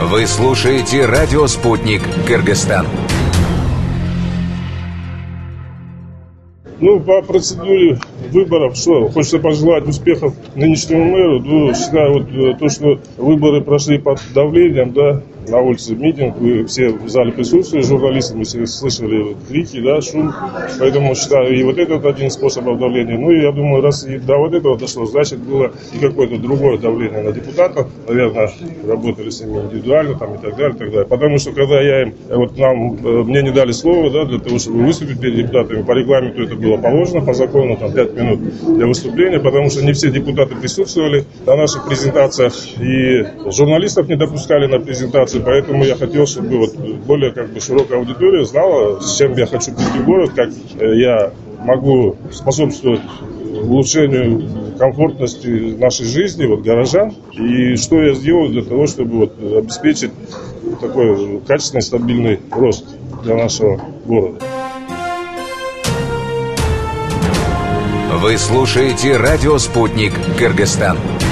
Вы слушаете радио «Спутник Кыргызстан». По процедуре выборов, что хочется пожелать успехов нынешнему мэру. Считаю, то, что выборы прошли под давлением, на улице митинг, вы все в зале присутствовали, журналисты, мы все слышали крики, шум. Поэтому считаю, и этот один способ давления. Я думаю, раз и до этого дошло, значит, было и какое-то другое давление на депутатов. Наверное, работали с ними индивидуально и так далее, и так далее. Потому что, когда мне не дали слово, для того, чтобы выступить перед депутатами, по регламенту это было положено, по закону, 5 минут для выступления, потому что не все депутаты присутствовали на наших презентациях, и журналистов не допускали на презентацию. Поэтому я хотел, чтобы более широкая аудитория знала, с чем я хочу прийти в город, как я могу способствовать улучшению комфортности нашей жизни, горожан, и что я сделал для того, чтобы обеспечить такой качественный, стабильный рост для нашего города. Вы слушаете радио «Спутник Кыргызстан».